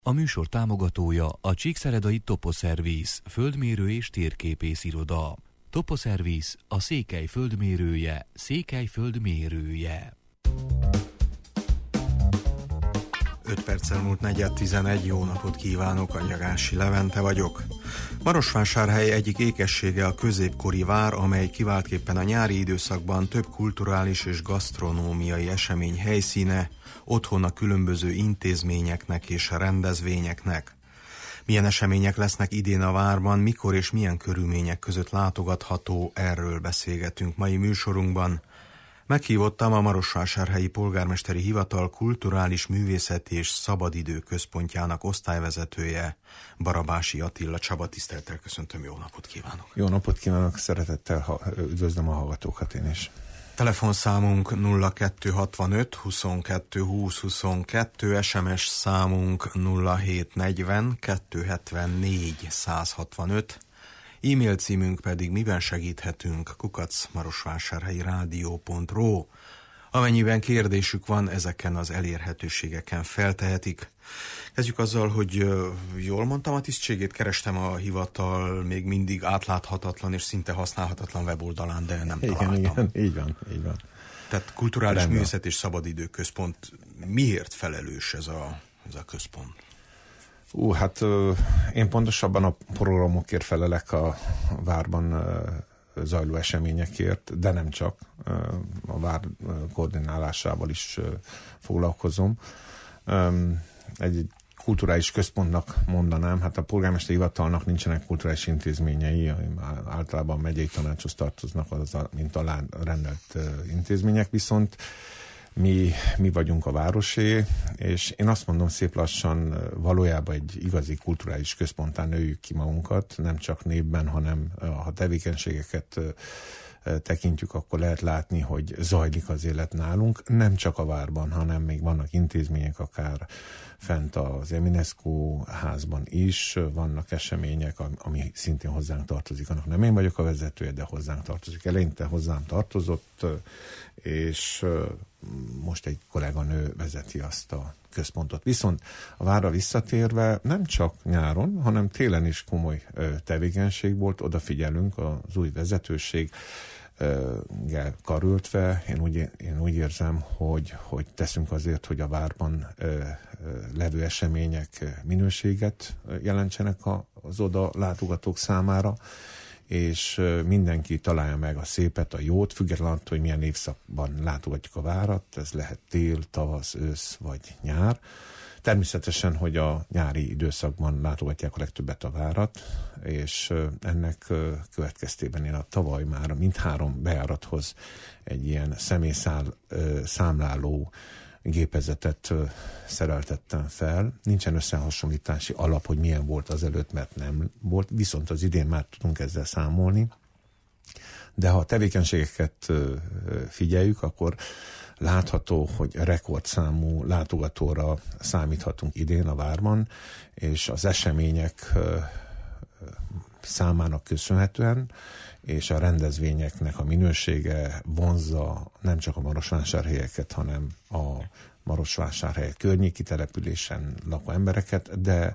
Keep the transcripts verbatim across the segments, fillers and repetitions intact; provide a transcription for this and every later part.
A műsor támogatója a Csíkszeredai Toposzerviz, földmérő és térképész iroda. Toposzerviz, a Székely földmérője, Székely földmérője. öt perccel múlt negyed tizenegy, jó napot kívánok, Agyagási Levente vagyok. Marosvásárhely egyik ékessége a középkori vár, amely kiváltképpen a nyári időszakban több kulturális és gasztronómiai esemény helyszíne, otthon a különböző intézményeknek és a rendezvényeknek. Milyen események lesznek idén a várban, mikor és milyen körülmények között látogatható, erről beszélgetünk mai műsorunkban. Meghívottam a Marosvásárhelyi Polgármesteri Hivatal Kulturális Művészeti és Szabadidő Központjának osztályvezetője, Barabási Attila Csaba. Tisztelettel köszöntöm, jó napot kívánok! Jó napot kívánok, szeretettel ha, üdvözlöm a hallgatókat én is. Telefonszámunk nulla kettő hatvanöt huszonkettő húsz huszonkettő, es em es számunk nulla hét negyven kettő hetvennégy százhatvanöt, e-mail címünk pedig miben segíthetünk kukac marosvásárhelyi rádió pont ro. Amennyiben kérdésük van, ezeken az elérhetőségeken feltehetik. Kezdjük azzal, hogy jól mondtam a tisztségét, kerestem a hivatal még mindig átláthatatlan és szinte használhatatlan weboldalán, de nem igen, találtam. Igen, így van, így van. Tehát Kulturális Művészet és Szabadidő Központ, miért felelős ez a, ez a központ? Ú, hát én pontosabban a programokért felelek a várban zajló eseményekért, de nem csak, a vár koordinálásával is foglalkozom. Egy kulturális központnak mondanám, hát a polgármesteri hivatalnak nincsenek kulturális intézményei, általában megyei tanácshoz tartoznak, az a, mint alá rendelt intézmények, viszont mi, mi vagyunk a városé, és én azt mondom, szép lassan valójában egy igazi kulturális központtá nőjük ki magunkat, nem csak névben, hanem ha tevékenységeket tekintjük, akkor lehet látni, hogy zajlik az élet nálunk, nem csak a várban, hanem még vannak intézmények, akár fent az Eminescu házban is vannak események, ami szintén hozzánk tartozik. Annak nem én vagyok a vezetője, de hozzánk tartozik. Eleinte hozzám tartozott, és most egy kolléganő vezeti azt a központot. Viszont a várra visszatérve nem csak nyáron, hanem télen is komoly tevékenység volt, odafigyelünk az új vezetőség karöltve. Én úgy, én úgy érzem, hogy, hogy teszünk azért, hogy a várban levő események minőséget jelentsenek az oda látogatók számára, és mindenki találja meg a szépet, a jót, függetlenül attól, hogy milyen évszakban látogatjuk a várat, ez lehet tél, tavasz, ősz vagy nyár. Természetesen, hogy a nyári időszakban látogatják a legtöbbet a várat, és ennek következtében én a tavaly már mindhárom bejárathoz egy ilyen személyszál számláló gépezetet szereltettem fel. Nincsen összehasonlítási alap, hogy milyen volt az előtt, mert nem volt, viszont az idén már tudunk ezzel számolni. De ha a tevékenységeket figyeljük, akkor látható, hogy rekordszámú látogatóra számíthatunk idén a várban, és az események számának köszönhetően, és a rendezvényeknek a minősége vonzza nem csak a marosvásárhelyeket, hanem a Marosvásárhely környéki településen lakó embereket, de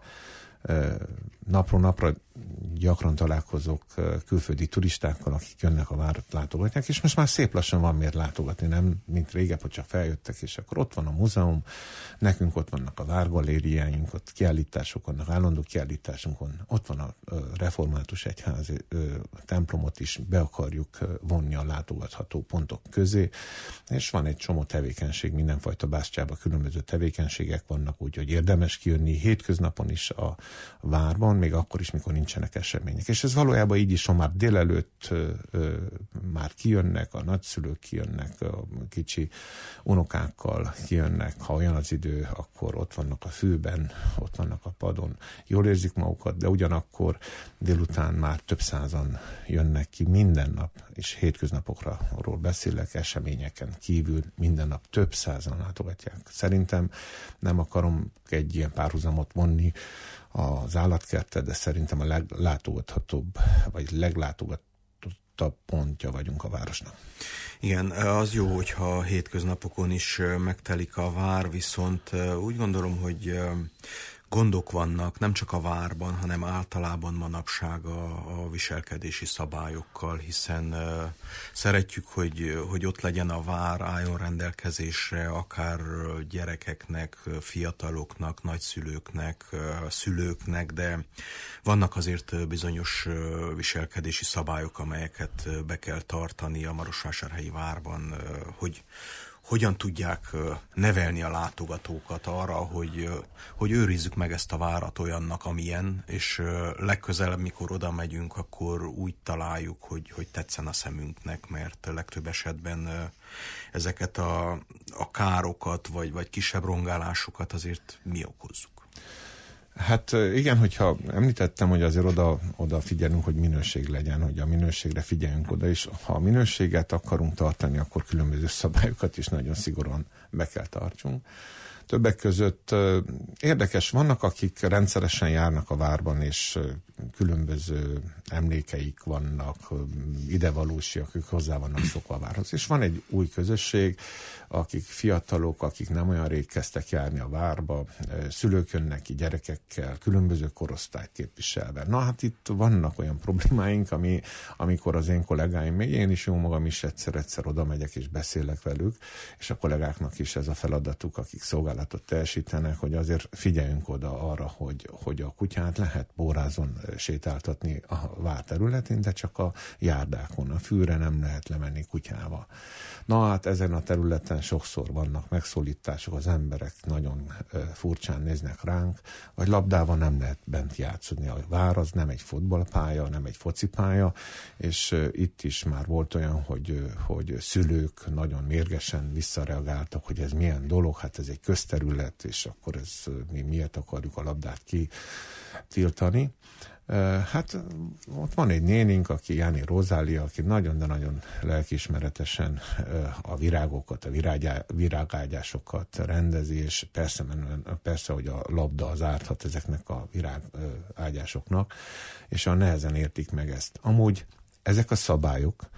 napról napra gyakran találkozok külföldi turistákkal, akik jönnek a várat, látogatják, és most már szép lassan van miért látogatni, nem mint régebb, hogy csak feljöttek, és akkor ott van a múzeum, nekünk ott vannak a várgalériáink, ott kiállítások vannak, állandó kiállításunkon, ott van a református egyházi templomot is be akarjuk vonni a látogatható pontok közé, és van egy csomó tevékenység, mindenfajta bástyában különböző tevékenységek vannak, úgyhogy érdemes kijönni hétköznapon is a várban, még akkor is, mikor nincsenek események. És ez valójában így is, ha már délelőtt ö, ö, már kijönnek, a nagyszülők kijönnek, a kicsi unokákkal kijönnek, ha olyan az idő, akkor ott vannak a fűben, ott vannak a padon, jól érzik magukat, de ugyanakkor délután már több százan jönnek ki minden nap, és hétköznapokról beszélek, eseményeken kívül minden nap több százan látogatják. Szerintem nem akarom egy ilyen párhuzamot vonni az állatkerttel, de szerintem a leglátogathatóbb, vagy leglátogatóbb pontja vagyunk a városnak. Igen, az jó, hogyha hétköznapokon is megtelik a vár, viszont úgy gondolom, hogy gondok vannak, nem csak a várban, hanem általában manapság a, a viselkedési szabályokkal, hiszen uh, szeretjük, hogy, hogy ott legyen a vár, álljon rendelkezésre, akár gyerekeknek, fiataloknak, nagyszülőknek, uh, szülőknek, de vannak azért bizonyos uh, viselkedési szabályok, amelyeket be kell tartani a Marosvásárhelyi várban, uh, hogy hogyan tudják nevelni a látogatókat arra, hogy, hogy őrizzük meg ezt a várat olyannak, amilyen, és legközelebb, mikor oda megyünk, akkor úgy találjuk, hogy, hogy tetszen a szemünknek, mert legtöbb esetben ezeket a, a károkat, vagy, vagy kisebb rongálásokat azért mi okozzuk. Hát igen, hogyha említettem, hogy azért oda, oda figyelünk, hogy minőség legyen, hogy a minőségre figyeljünk oda, és ha a minőséget akarunk tartani, akkor különböző szabályokat is nagyon szigorúan be kell tartsunk. Többek között érdekes, vannak, akik rendszeresen járnak a várban, és különböző emlékeik vannak, idevalósiak, ők hozzá vannak szokva a várhoz. És van egy új közösség, akik fiatalok, akik nem olyan rég kezdtek járni a várba, szülők jönnek ki gyerekekkel, különböző korosztályt képviselve. Na hát itt vannak olyan problémáink, ami, amikor az én kollégáim, még én is jó magam is egyszer-egyszer oda megyek és beszélek velük, és a kollégáknak is ez a feladatuk, akik szolgálatot teljesítenek, hogy azért figyeljünk oda arra, hogy, hogy a kutyát lehet bórázon sétáltatni a vár területén, de csak a járdákon, a fűre nem lehet lemenni kutyával. Na hát ezen a területen sokszor vannak megszólítások, az emberek nagyon furcsán néznek ránk, vagy labdával nem lehet bent játszani. A vár az nem egy futballpálya, nem egy focipálya, és itt is már volt olyan, hogy, hogy szülők nagyon mérgesen visszareagáltak, hogy ez milyen dolog, hát ez egy közterület, és akkor ez, mi miért akarjuk a labdát kitiltani. Hát ott van egy nénink, aki Jáni Rozália, aki nagyon, de nagyon lelkiismeretesen a virágokat, a virágyá, virágágyásokat rendezi, és persze, persze, hogy a labda az árthat ezeknek a virágágyásoknak, és a nehezen értik meg ezt. Amúgy ezek a szabályok,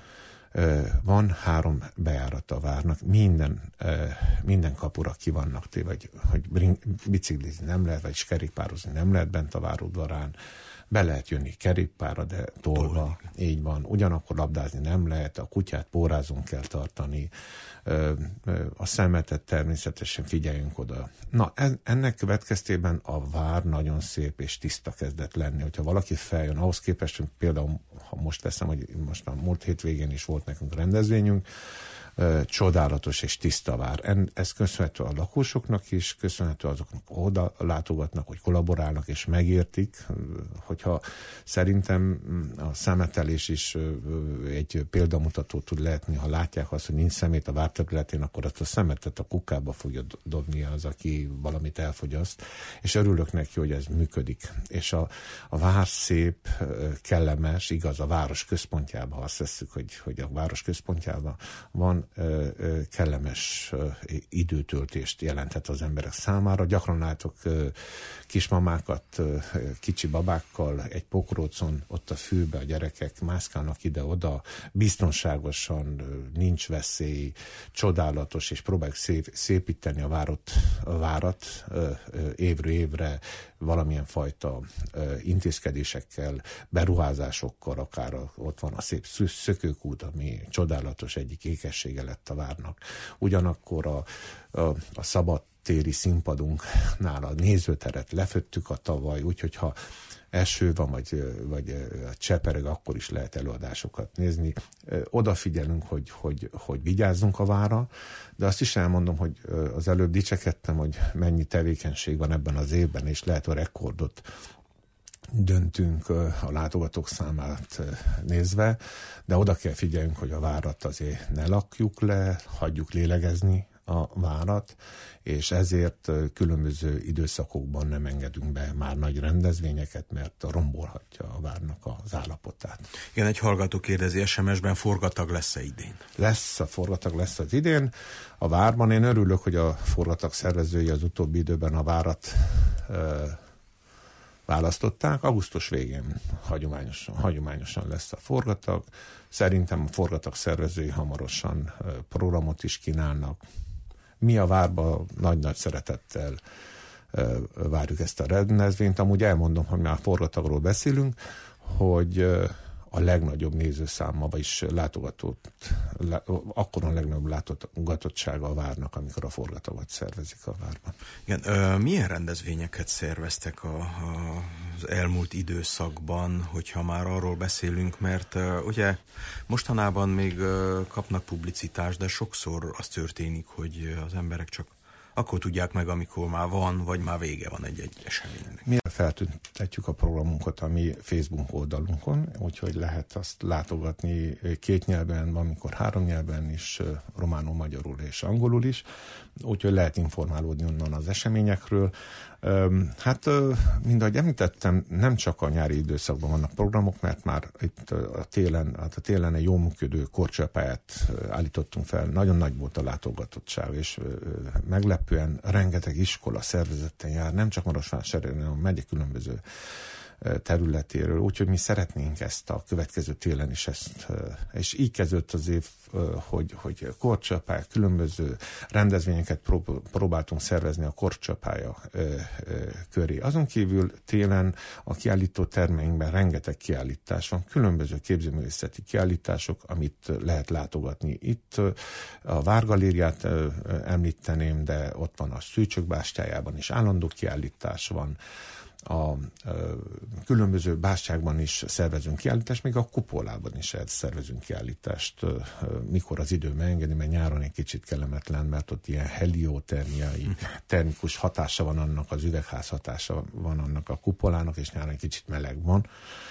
van három bejárata a várnak, minden, minden kapura ki vannak téve, vagy hogy biciklizni nem lehet, vagy kerékpározni nem lehet bent a várudvarán, be lehet jönni kerékpárra, de tolva, így van. Ugyanakkor labdázni nem lehet, a kutyát pórázon kell tartani, a szemetet természetesen figyeljünk oda. Na, ennek következtében a vár nagyon szép és tiszta kezdett lenni. Hogyha valaki feljön, ahhoz képest, hogy például, ha most teszem, hogy most a múlt hétvégén is volt nekünk rendezvényünk, csodálatos és tiszta vár. Ez köszönhető a lakosoknak is, köszönhető azoknak, oda látogatnak, hogy kollaborálnak és megértik, hogyha szerintem a szemetelés is egy példamutató tud lehetni, ha látják azt, hogy nincs szemét a vár területén, akkor azt a szemetet a kukába fogja dobni az, aki valamit elfogyaszt, és örülök neki, hogy ez működik. És a, a vár szép, kellemes, igaz, a város központjában, ha azt vesszük, hogy, hogy a város központjában van, kellemes időtöltést jelenthet az emberek számára. Gyakran látok kismamákat kicsi babákkal egy pokrócon, ott a fűbe a gyerekek mászkálnak ide-oda, biztonságosan, nincs veszély, csodálatos, és próbáljuk szép, szépíteni a, várot, a várat évről évre valamilyen fajta intézkedésekkel, beruházásokkal, akár ott van a szép szökőkút, ami csodálatos, egyik ékessége lett a várnak. Ugyanakkor a, a, a szabadtéri színpadunknál a nézőteret leföttük a tavaly, úgyhogy ha eső van, vagy, vagy csepereg, akkor is lehet előadásokat nézni. Odafigyelünk, hogy, hogy, hogy vigyázzunk a várra, de azt is elmondom, hogy az előbb dicsekedtem, hogy mennyi tevékenység van ebben az évben, és lehet a rekordot döntünk a látogatók számát nézve, de oda kell figyeljünk, hogy a várat azért ne lakjuk le, hagyjuk lélegezni a várat, és ezért különböző időszakokban nem engedünk be már nagy rendezvényeket, mert rombolhatja a várnak az állapotát. Igen, egy hallgató kérdezi es em es-ben, forgatag lesz-e idén? Lesz, a forgatag lesz az idén. A várban én örülök, hogy a forgatag szervezői az utóbbi időben a várat ö, választották. Augusztus végén hagyományosan, hagyományosan lesz a forgatag. Szerintem a forgatag szervezői hamarosan programot is kínálnak. Mi a várba nagy-nagy szeretettel várjuk ezt a rendezvényt. Amúgy elmondom, hogy már forgatagról beszélünk, hogy a legnagyobb nézőszámmal is látogatót, akkor a legnagyobb látogatottsága a várnak, amikor a forgatagot szervezik a várban. Igen, ö, milyen rendezvényeket szerveztek a, a, az elmúlt időszakban, hogyha már arról beszélünk, mert ö, ugye mostanában még ö, kapnak publicitást, de sokszor az történik, hogy az emberek csak akkor tudják meg, amikor már van, vagy már vége van egy-egy eseménynek. Mi feltüntetjük a programunkat a mi Facebook oldalunkon, úgyhogy lehet azt látogatni két nyelven, van, amikor három nyelven is, románul, magyarul és angolul is, úgyhogy lehet informálódni onnan az eseményekről. Hát, mint ahogy említettem, nem csak a nyári időszakban vannak programok, mert már itt a télen, hát a télen egy jó működő korcsolyapályát állítottunk fel. Nagyon nagy volt a látogatottság, és meglepően rengeteg iskola szervezetten jár, nem csak Marosvásárhelyen, hanem a megye különböző területéről, úgyhogy mi szeretnénk ezt a következő télen is ezt, és így kezdődött az év, hogy, hogy korcsolyapálya, különböző rendezvényeket próbáltunk szervezni a korcsolyapálya köré. Azon kívül télen a kiállító termeinkben rengeteg kiállítás van, különböző képzőművészeti kiállítások, amit lehet látogatni. Itt a Várgalériát említeném, de ott van a Szűcsök bástyájában is állandó kiállítás van, a ö, különböző bástyákban is szervezünk kiállítást, még a kupolában is szervezünk kiállítást, ö, mikor az idő megengedi, mert nyáron egy kicsit kellemetlen, mert ott ilyen heliotermiai, termikus hatása van annak, az üvegház hatása van annak a kupolának, és nyáron egy kicsit meleg van,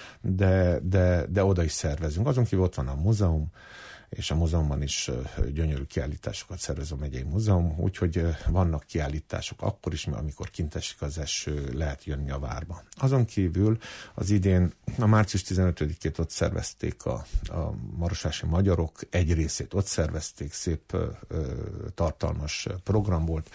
de, de, de oda is szervezünk. Azon kívül ott van a múzeum, és a múzeumban is gyönyörű kiállításokat szervez a megyei múzeum, úgyhogy vannak kiállítások akkor is, amikor kint esik az eső, lehet jönni a várba. Azon kívül az idén a március tizenötödikét ott szervezték a, a marosvási magyarok, egy részét ott szervezték, szép ö, tartalmas program volt,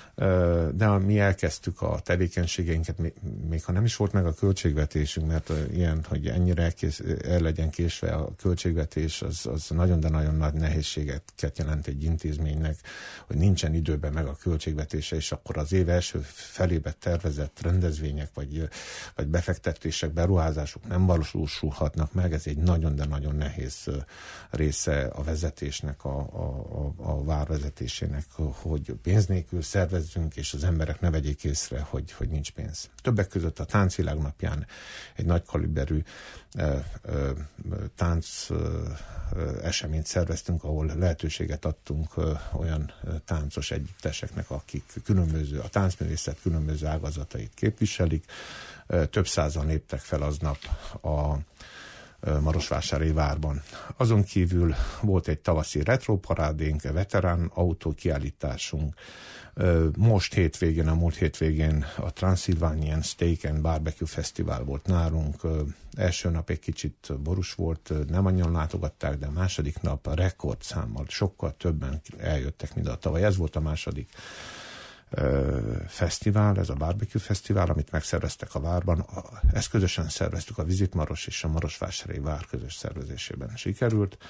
de mi elkezdtük a tevékenységeinket, még ha nem is volt meg a költségvetésünk, mert ilyen, hogy ennyire elkész, el legyen késve a költségvetés, az, az nagyon, de nagyon nagy nehézségeket jelent egy intézménynek, hogy nincsen időben meg a költségvetése, és akkor az év első felébe tervezett rendezvények, vagy, vagy befektetések, beruházások nem valósulhatnak meg, ez egy nagyon, de nagyon nehéz része a vezetésnek, a, a, a várvezetésének, hogy pénz nélkül szervez és az emberek ne vegyék észre, hogy, hogy nincs pénz. Többek között a Táncvilág napján egy nagy kaliberű ö, ö, tánc ö, eseményt szerveztünk, ahol lehetőséget adtunk ö, olyan táncos együtteseknek, akik különböző, a táncművészet különböző ágazatait képviselik. Ö, több százan léptek fel aznap a Marosvásárhelyi várban. Azon kívül volt egy tavaszi retroparádénk, veterán autókiállításunk. Most hétvégén, a múlt hétvégén a Transylvanian Steak and Barbecue Fesztivál volt nálunk. Első nap egy kicsit borús volt, nem annyian látogatták, de a második nap a rekordszámmal sokkal többen eljöttek, mint a tavaly. Ez volt a második fesztivál, ez a Barbecue Fesztivál, amit megszerveztek a várban. Ezt közösen szerveztük, a Visit Maros és a Marosvásárhelyi vár közös szervezésében sikerült.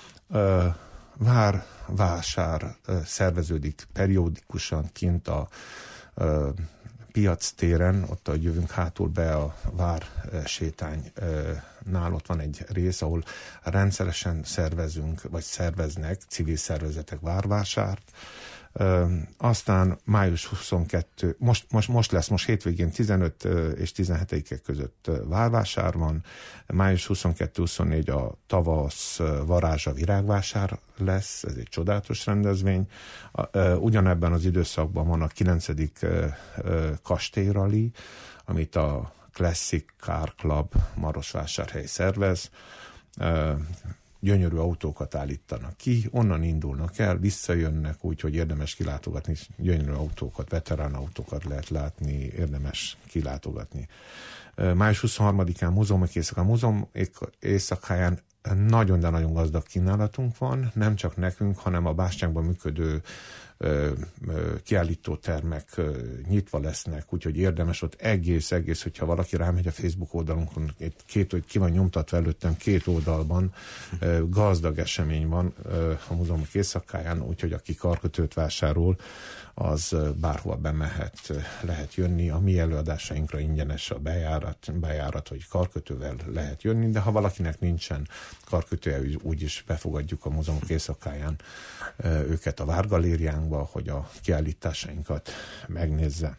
Vár, vásár szerveződik periódikusan kint a piac téren, ott, ahogy jövünk hátul be a vár sétánynál, ott van egy rész, ahol rendszeresen szervezünk, vagy szerveznek civil szervezetek várvásárt. Ö, aztán május huszonkettő, most, most, most lesz, most hétvégén tizenöt és tizenhetedike között várvásár van, május huszonkettő huszonnégy a tavasz varázsa virágvásár lesz, ez egy csodálatos rendezvény. Ugyanebben az időszakban van a kilencedik kastélyrali, amit a Classic Car Club Marosvásárhely szervez. Gyönyörű autókat állítanak ki, onnan indulnak el, visszajönnek, úgyhogy érdemes kilátogatni, gyönyörű autókat, veterán autókat lehet látni, érdemes kilátogatni. május huszonharmadikán múzeumok éjszaka, a múzeum éjszakáján nagyon, de nagyon gazdag kínálatunk van, nem csak nekünk, hanem a bástyánkban működő ö, ö, kiállítótermek ö, nyitva lesznek, úgyhogy érdemes ott egész-egész, hogyha valaki rámegy a Facebook oldalunkon, két, hogy ki van nyomtatva előttem két oldalban, ö, gazdag esemény van ö, a múzeumok éjszakáján, úgyhogy aki karkötőt vásárol, az bárhova bemehet, lehet jönni. A mi előadásainkra ingyenes a bejárat, bejárat, hogy karkötővel lehet jönni, de ha valakinek nincsen karkötője, úgyis befogadjuk a múzeumok éjszakáján őket a Várgalériánkba, hogy a kiállításainkat megnézze.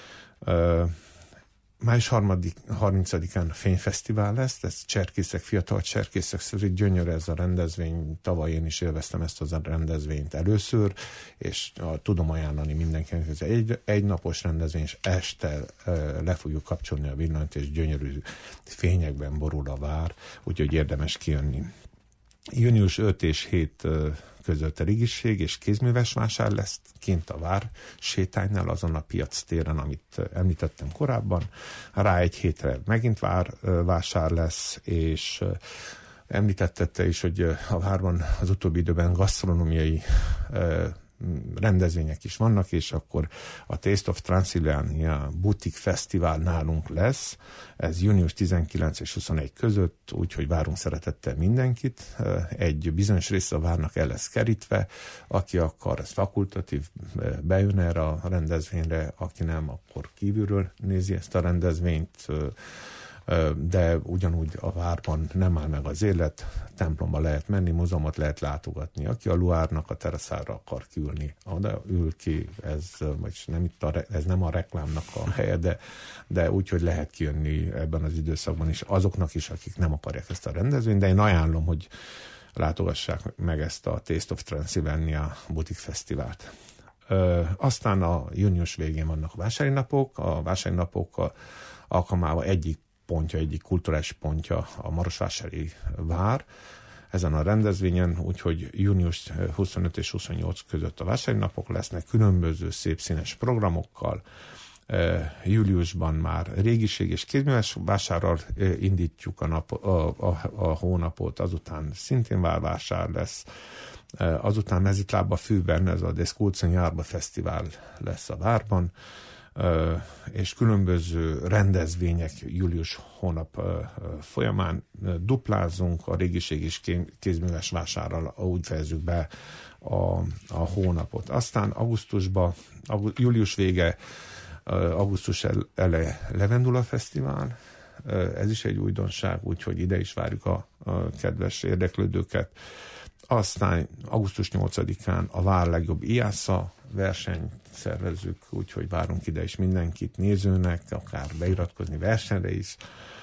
május harmincadikán fényfesztivál lesz, ez cserkészek, fiatal cserkészek szerint gyönyörű ez a rendezvény, tavaly én is élveztem ezt a rendezvényt először, és tudom ajánlani mindenkinek, ez egy, egy napos rendezvény, és este le fogjuk kapcsolni a villanyt, és gyönyörű fényekben borul a vár, úgyhogy érdemes kijönni. június ötödike és hetedike között a Régiség és kézműves vásár lesz kint a vár sétánynál, azon a piac téren, amit említettem korábban. Rá egy hétre megint vár, vásár lesz, és említettette is, hogy a várban az utóbbi időben gasztronómiai rendezvények is vannak, és akkor a Taste of Transylvania Boutique Fesztivál nálunk lesz. Ez június tizenkilencedike és huszonegyedike között, úgyhogy várunk szeretettel mindenkit. Egy bizonyos része a várnak el lesz kerítve, aki akar, ez fakultatív, bejön erre a rendezvényre, aki nem, akkor kívülről nézi ezt a rendezvényt, de ugyanúgy a várban nem áll meg az élet, templomba lehet menni, múzeumot lehet látogatni. Aki a Luárnak a teraszára akar kiülni, oda ül ki, ez, vagy nem, itt a, ez nem a reklámnak a helye, de, de úgy, hogy lehet kijönni ebben az időszakban is, azoknak is, akik nem akarják ezt a rendezvényt, de én ajánlom, hogy látogassák meg ezt a Taste of Transylvania Boutique Fesztivált. Ö, aztán a június végén vannak a vásári napok, a vásári napok alkalmával egyik pontja, egyik kulturális pontja a Marosvásári vár ezen a rendezvényen, úgyhogy június huszonötödike és huszonnyolcadika között a vásári napok lesznek különböző szép színes programokkal. Júliusban már régiség és kézműves vásárral indítjuk a, nap, a, a, a hónapot, azután szintén várvásár lesz, azután Mezitláb a fűben, ez a Deskulcen Járba Fesztivál lesz a várban, Uh, és különböző rendezvények július hónap uh, folyamán uh, duplázunk, a régiség és kézműves vásárral úgy fejezzük be a, a hónapot. Aztán augusztusban, august, július vége, uh, augusztus eleje Levendula Fesztivál, uh, ez is egy újdonság, úgyhogy ide is várjuk a, a kedves érdeklődőket. Aztán augusztus nyolcadikán a vár legjobb IASA versenyt szervezzük, úgyhogy várunk ide is mindenkit, nézőnek, akár beiratkozni versenyre is,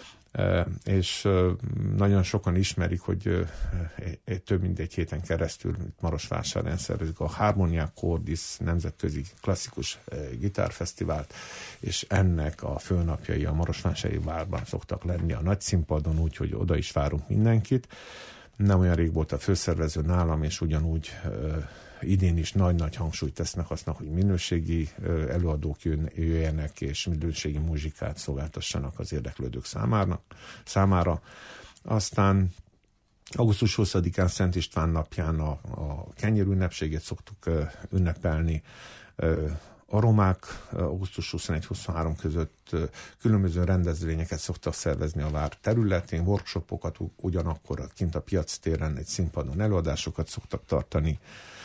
és nagyon sokan ismerik, hogy több mint egy héten keresztül Marosvásárhelyen szervezik a Harmonia Cordis nemzetközi klasszikus gitárfesztivált, és ennek a főnapjai a Marosvásárhelyi várban szoktak lenni a nagy színpadon, úgyhogy oda is várunk mindenkit. Nem olyan rég volt a főszervező nálam, és ugyanúgy uh, idén is nagy-nagy hangsúlyt tesznek aznak, hogy minőségi uh, előadók jön, jöjjenek, és minőségi muzsikát szolgáltassanak az érdeklődők számára. számára. Aztán augusztus huszadikán Szent István napján a, a kenyér ünnepségét szoktuk uh, ünnepelni. Uh, A romák augusztus huszonegy-huszonhárom között különböző rendezvényeket szoktak szervezni a vár területén, workshopokat, ugyanakkor kint a piac téren egy színpadon előadásokat szoktak tartani.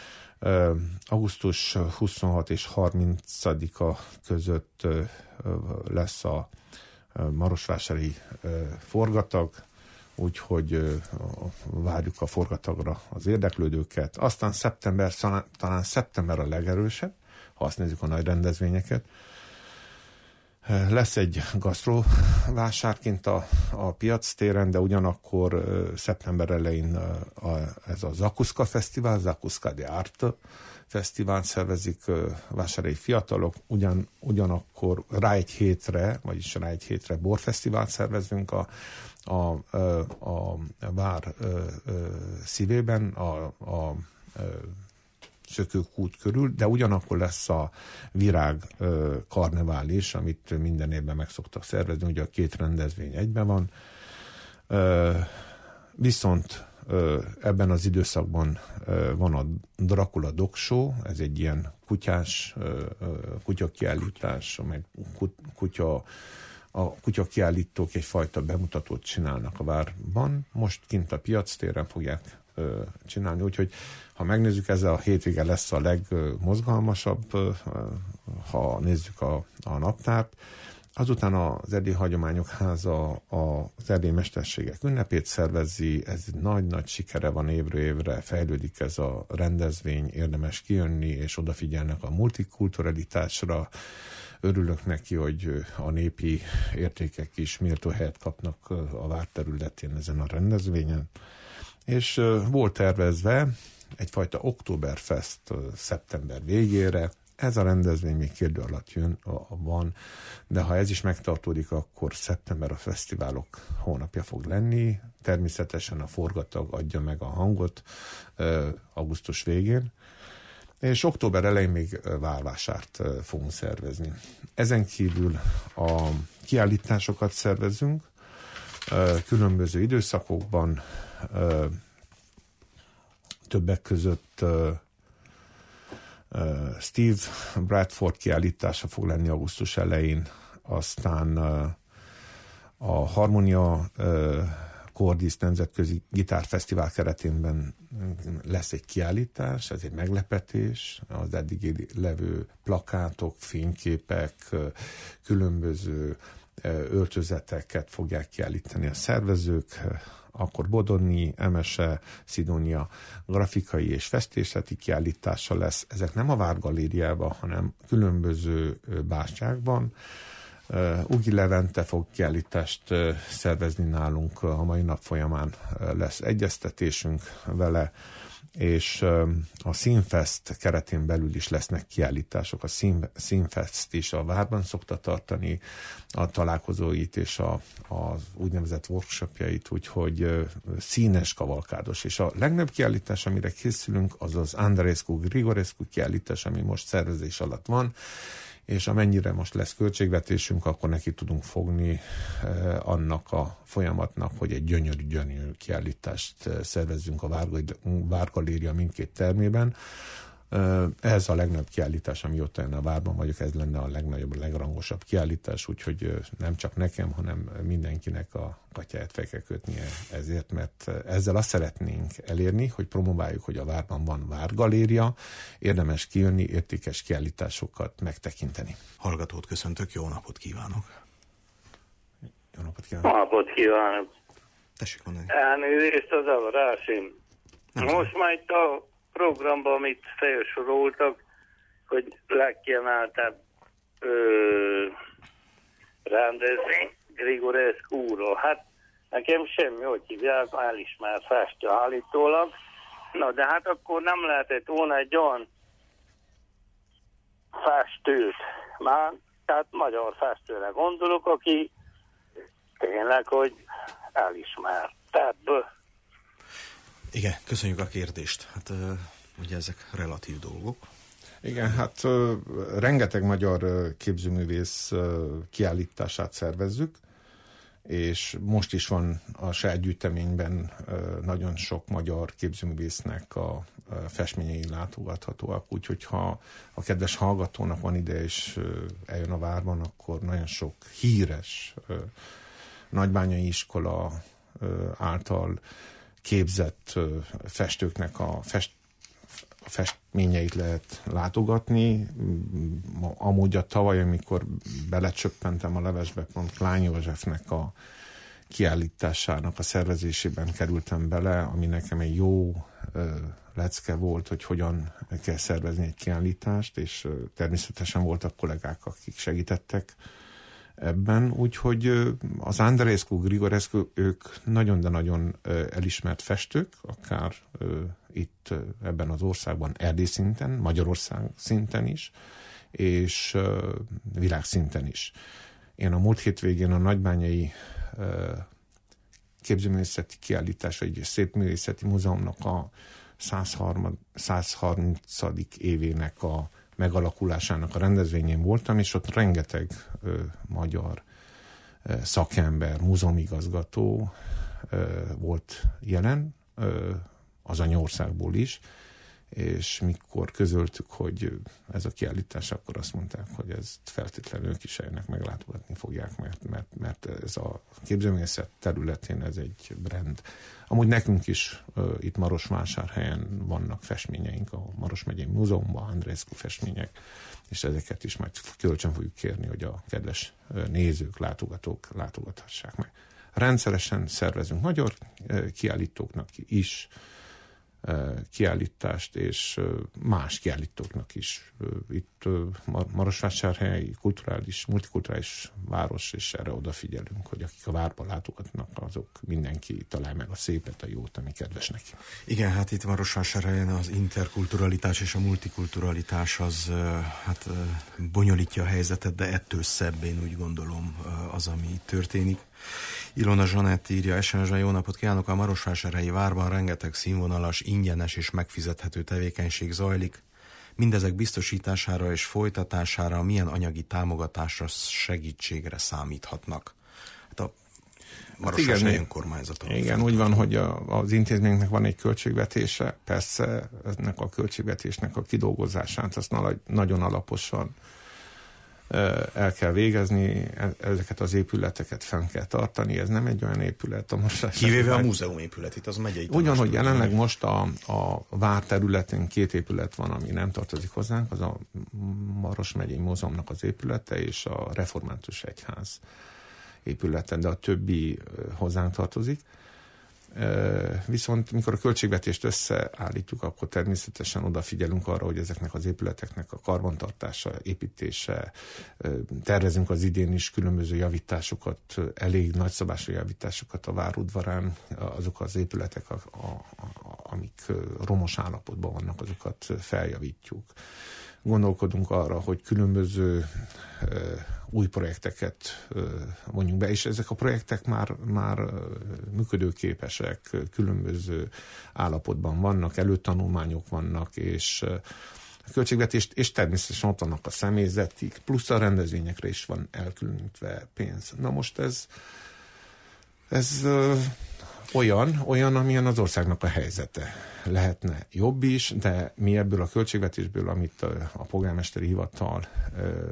augusztus huszonhatodika és harmincadika között lesz a marosvásári forgatag, úgyhogy várjuk a forgatagra az érdeklődőket. Aztán szeptember, talán szeptember a legerősebb, ha azt nézzük a nagy rendezvényeket. Lesz egy gasztrovásárként a, a piac téren, de ugyanakkor uh, szeptember elején uh, a, ez a Zakuszka Fesztivál, Zakuszka de Art Fesztivál szervezik uh, vásárhelyi fiatalok, ugyan, ugyanakkor rá egy hétre, vagyis rá egy hétre borfesztivált szervezünk a, a, a, a, a vár uh, uh, szívében, a, a uh, Szökőkút körül, de ugyanakkor lesz a virág ö, karnevál is, amit minden évben meg szoktak szervezni, ugye a két rendezvény egyben van. Ö, Viszont ebben az időszakban van a Dracula Dog Show, ez egy ilyen kutyás kutyakiállítás, amely kutya, a kutyakiállítók egyfajta bemutatót csinálnak a várban. Most kint a piactéren fogják csinálni, úgyhogy ha megnézzük, ez a hétvége lesz a legmozgalmasabb, ha nézzük a, a naptárt. Azután az Erdélyi Hagyományok Háza az erdélyi mesterségek ünnepét szervezi, ez nagy-nagy sikere van évről évre, fejlődik ez a rendezvény, érdemes kijönni, és odafigyelnek a multikulturalitásra. Örülök neki, hogy a népi értékek is méltó helyet kapnak a vár területén ezen a rendezvényen. És volt tervezve egyfajta Oktoberfest szeptember végére. Ez a rendezvény még kérdő alatt jön, van, de ha ez is megtartódik, akkor szeptember a fesztiválok hónapja fog lenni. Természetesen a forgatag adja meg a hangot augusztus végén, és október elején még várvásárt fogunk szervezni. Ezen kívül a kiállításokat szervezünk különböző időszakokban, többek között Steve Bradford kiállítása fog lenni augusztus elején, aztán a Harmonia Cordis Nemzetközi Gitárfesztivál keretében lesz egy kiállítás, ez egy meglepetés, az eddig levő plakátok, fényképek, különböző öltözeteket fogják kiállítani a szervezők, akkor Bodoni, Emese, Szidónia grafikai és festészeti kiállítása lesz. Ezek nem a Várgalériában, hanem különböző bástyákban. Ugi Levente fog kiállítást szervezni nálunk, a mai nap folyamán lesz egyeztetésünk vele, és a Színfest keretén belül is lesznek kiállítások. A Színfest is a várban szokta tartani a találkozóit és a, az úgynevezett workshopjait, úgyhogy színes kavalkádos. És a legnagyobb kiállítás, amire készülünk, az az Andreescu Grigorescu kiállítás, ami most szervezés alatt van, és amennyire most lesz költségvetésünk, akkor neki tudunk fogni eh, annak a folyamatnak, hogy egy gyönyörű-gyönyörű kiállítást szervezzünk a Várgaléria mindkét termében. Eh, ez a legnagyobb kiállítás, amióta én a várban vagyok, ez lenne a legnagyobb, a legrangosabb kiállítás, úgyhogy eh, nem csak nekem, hanem mindenkinek a katyáját fel kell kötnie ezért, mert ezzel azt szeretnénk elérni, hogy promováljuk, hogy a várban van Várgaléria, érdemes kijönni, értékes kiállításokat megtekinteni. Hallgatót köszöntök, jó napot kívánok! Jó napot kívánok! Jó napot kívánok! Tessék mondani. Elnézést az avarásim. Most már itt a programban, amit felsoroltak, hogy legkiemeltebb ö, rendezvény Grigorescu-ról. Hát nekem semmi, hogy hívják, elismert festő állítólag. Na de hát akkor nem lehetett volna egy olyan festőt, már, tehát magyar festőre gondolok, aki tényleg, hogy elismertebb. Igen, köszönjük a kérdést. Hát uh, ugye ezek relatív dolgok. Igen, hát uh, rengeteg magyar uh, képzőművész uh, kiállítását szervezzük, és most is van a saját gyűjteményben uh, nagyon sok magyar képzőművésznek a uh, festményei látogathatóak, úgyhogy ha a kedves hallgatónak van ide és uh, eljön a várban, akkor nagyon sok híres uh, nagybányai iskola uh, által képzett uh, festőknek a fest a festményeit lehet látogatni. Amúgy a tavaly, amikor belecsöppentem a levesbe, pont Klány Józsefnek a kiállításának a szervezésében kerültem bele, ami nekem egy jó ö, lecke volt, hogy hogyan kell szervezni egy kiállítást, és ö, természetesen voltak kollégák, akik segítettek ebben, úgyhogy az Andreescu, Grigorescu, ők nagyon, de nagyon elismert festők, akár itt ebben az országban Erdély szinten, Magyarország szinten is, és világszinten is. Én a múlt hétvégén a Nagybányai képzőművészeti kiállítás, egy Szépművészeti Múzeumnak a száz harmincadik évének a megalakulásának a rendezvényén voltam, és ott rengeteg ö, magyar ö, szakember, múzeumigazgató volt jelen, az anyaországból is, és mikor közöltük, hogy ez a kiállítás, akkor azt mondták, hogy ezt feltétlenül ők is eljönnek, meglátogatni fogják, mert, mert, mert ez a képzőművészet területén ez egy brand. Amúgy nekünk is uh, itt Marosvásárhelyen vannak festményeink, a Maros megyei múzeumban, Andreescu festmények, és ezeket is majd kölcsön fogjuk kérni, hogy a kedves uh, nézők, látogatók látogathassák meg. Rendszeresen szervezünk magyar uh, kiállítóknak is kiállítást, és más kiállítóknak is. Itt Marosvásárhely kulturális, multikulturális város, és erre odafigyelünk, hogy akik a várba látogatnak, azok mindenki találja meg a szépet, a jót, ami kedves neki. Igen, hát itt Marosvásárhelyen az interkulturalitás és a multikulturalitás az hát bonyolítja a helyzetet, de ettől szebb, én úgy gondolom, az, ami itt történik. Ilona Zsanett írja, es en es-ben jó napot kívánok, a Marosvásárhelyi várban rengeteg színvonalas, ingyenes és megfizethető tevékenység zajlik. Mindezek biztosítására és folytatására milyen anyagi támogatásra, segítségre számíthatnak? Hát a Marosvásárhelyi önkormányzata. Igen, úgy van, hogy a, az intézménynek van egy költségvetése, persze ennek a költségvetésnek a kidolgozását azt nagyon alaposan el kell végezni, ezeket az épületeket fenn kell tartani, ez nem egy olyan épület. A most kivéve a múzeum épület, itt az megyei tanács. Ugyanhogy jelenleg most a, a vár területén két épület van, ami nem tartozik hozzánk, az a Maros megyei múzeumnak az épülete és a református egyház épülete, de a többi hozzánk tartozik. Viszont mikor a költségvetést összeállítjuk, akkor természetesen odafigyelünk arra, hogy ezeknek az épületeknek a karbantartása, építése, tervezünk az idén is különböző javításokat, elég nagyszabású javításokat a várudvarán, azok az épületek, a, a, a, amik romos állapotban vannak, azokat feljavítjuk. Gondolkodunk arra, hogy különböző uh, új projekteket uh, vonjunk be, és ezek a projektek már, már uh, működőképesek, különböző állapotban vannak, előtanulmányok vannak, és uh, a költségvetést, és természetesen ott vannak a személyzetik, plusz a rendezvényekre is van elkülönítve pénz. Na most ez, ez uh, olyan, olyan, amilyen az országnak a helyzete. Lehetne jobb is, de mi ebből a költségvetésből, amit a, a polgármesteri hivatal ö,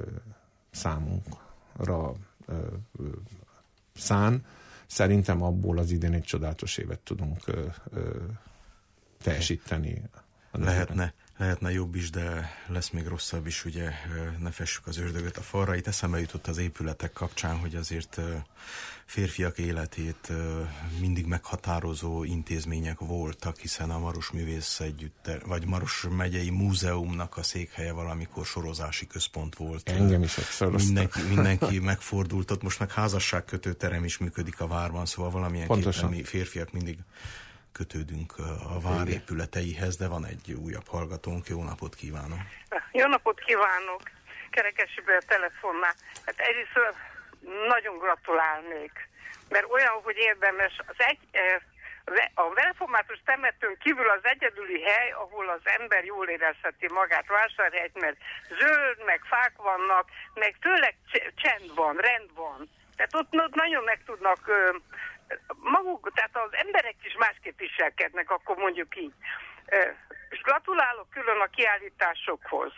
számunkra ö, ö, szán, szerintem abból az idén egy csodálatos évet tudunk ö, ö, teljesíteni. Lehetne, lehetne jobb is, de lesz még rosszabb is, ugye ne fessük az ördögöt a falra. Itt eszembe jutott az épületek kapcsán, hogy azért férfiak életét mindig meghatározó intézmények voltak, hiszen a Maros Művész Együttes, vagy Maros megyei múzeumnak a székhelye valamikor sorozási központ volt. Engem is soroztak. Mindenki, mindenki megfordult ott, most meg házasságkötő terem is működik a várban, szóval valamilyen képen mi férfiak mindig kötődünk a vár épületeihez, de van egy újabb hallgatónk. Jó napot kívánok! Jó napot kívánok! Kerekesiből a telefonnál. Hát egyrészt nagyon gratulálnék, mert olyan, hogy érdemes, az egy, a református temetőn kívül az egyedüli hely, ahol az ember jól érezheti magát, Vásárhelyt, mert zöld, meg fák vannak, meg tőleg csend van, rend van. Tehát ott, ott nagyon meg tudnak maguk, tehát az emberek is másképp viselkednek, akkor mondjuk így. És gratulálok külön a kiállításokhoz.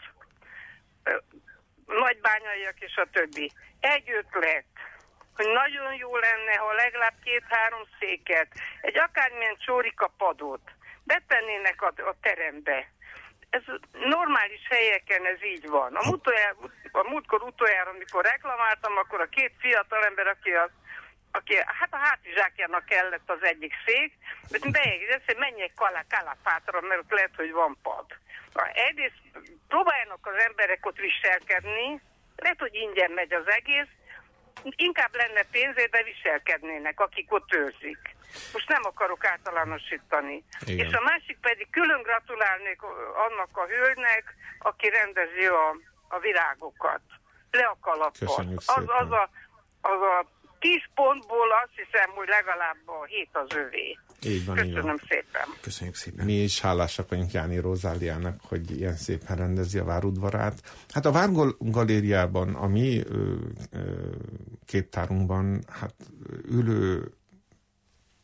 Nagybányaiak és a többi. Egy ötlet, hogy nagyon jó lenne, ha legalább két-három széket, egy akármilyen csórika padot betennének a, a terembe. Ez normális helyeken ez így van. A, múltjár, a múltkor utoljára, amikor reklamáltam, akkor a két fiatal ember, aki a aki, hát a hátizsákjának kellett az egyik szék, de bejegyzett, hogy menj egy kalapátra, mert ott lehet, hogy van pad. Egyrészt próbáljanak az emberek ott viselkedni, lehet, hogy ingyen megy az egész, inkább lenne pénzért, de viselkednének, akik ott őrzik. Most nem akarok általánosítani. Igen. És a másik pedig külön gratulálnék annak a hölgynek, aki rendezi a, a virágokat. Le a kalappal. Az, az a, az a tíz pontból azt hiszem, hogy legalább a hét az övé. Így van, Köszönöm így van. szépen. Köszönjük szépen. Mi is hálásak vagyunk Jáné Rozáliának, hogy ilyen szépen rendezi a várudvarát. Hát a Várgalériában, a mi ö, ö, képtárunkban, hát ülő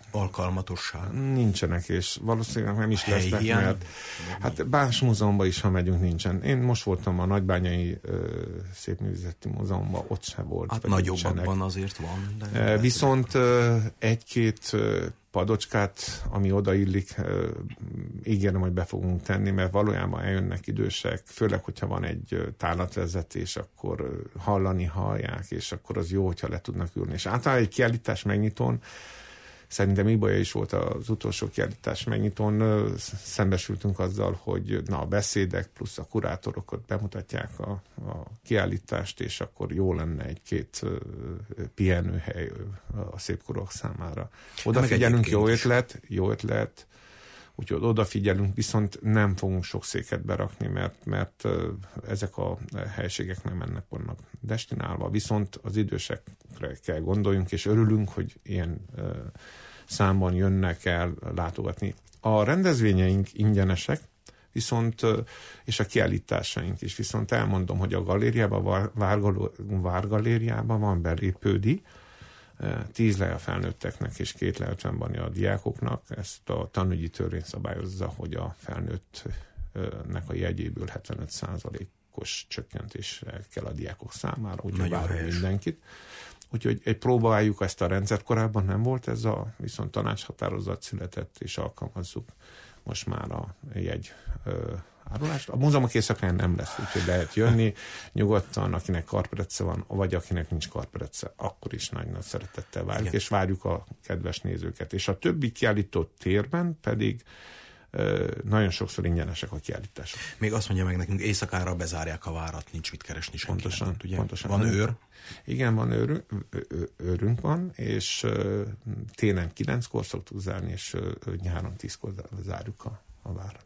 alkalmatosság? Nincsenek, és valószínűleg nem is lesznek, Helyhiány? mert hát Bárs Múzeumban is, ha megyünk, nincsen. Én most voltam a Nagybányai ö, Szépművészeti Múzeumban, ott se volt. Hát nagyobbakban azért van. De e, viszont ö, egy-két ö, padocskát, ami odaillik, ö, ígérem, hogy be fogunk tenni, mert valójában eljönnek idősek, főleg, hogyha van egy ö, tárlatvezetés, akkor ö, hallani hallják, és akkor az jó, hogyha le tudnak ülni. És általában egy kiállítás megnyitón, szerintem Ibolya is volt az utolsó kiállítás megnyitón, szembesültünk azzal, hogy na, a beszédek plusz a kurátorok ott bemutatják a, a kiállítást, és akkor jó lenne egy-két pihenőhely a szépkorúak számára. Odafigyelünk, jó ötlet, jó ötlet, úgyhogy odafigyelünk, viszont nem fogunk sok széket berakni, mert, mert ezek a helységek nem ennek vannak destinálva. Viszont az idősekre kell gondoljunk, és örülünk, hogy ilyen számban jönnek el látogatni. A rendezvényeink ingyenesek, viszont, és a kiállításaink is, viszont elmondom, hogy a galériában, Várgalériában van belépődi, tíz lej a felnőtteknek és két lej ötven a diákoknak. Ezt a tanügyi törvény szabályozza, hogy a felnőttnek a jegyéből hetvenöt százalékos csökkentés kell a diákok számára, úgyhogy várunk mindenkit. Úgyhogy egy próbáljuk ezt a rendszert, korábban nem volt ez a, viszont tanácshatározat született, és alkalmazzuk most már a jegy ö, árulást. A múzeumok éjszakáján nem lesz, úgyhogy lehet jönni nyugodtan, akinek karperece van, vagy akinek nincs karperece, akkor is nagy-nagy szeretettel várjuk, igen. És várjuk a kedves nézőket. És a többi kiállított térben pedig ö, nagyon sokszor ingyenesek a kiállítások. Még azt mondja meg nekünk, éjszakára bezárják a várat, nincs mit keresni senkinek. Pontosan, ugye? pontosan. Van őr? Igen, van őrünk, őrünk van, és uh, télen kilenckor szoktuk zárni, és uh, nyáron tízkor zárjuk a, a várat.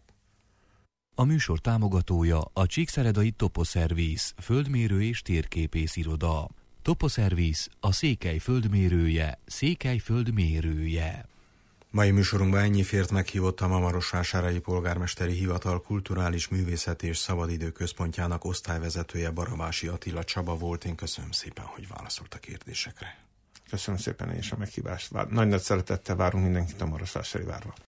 A műsor támogatója a Csíkszeredai Toposzerviz, földmérő és térképész iroda. Toposzerviz a Székely földmérője, Székely földmérője. Mai műsorunkban ennyi fért, meghívottam a Marosvásárhelyi Polgármesteri Hivatal Kulturális Művészeti és Szabadidő Központjának osztályvezetője Barabási Attila Csaba volt. Én köszönöm szépen, hogy válaszolt a kérdésekre. Köszönöm szépen én is a meghívást. Nagy-nagy szeretettel várunk mindenkit a Marosvásárhelyi várba.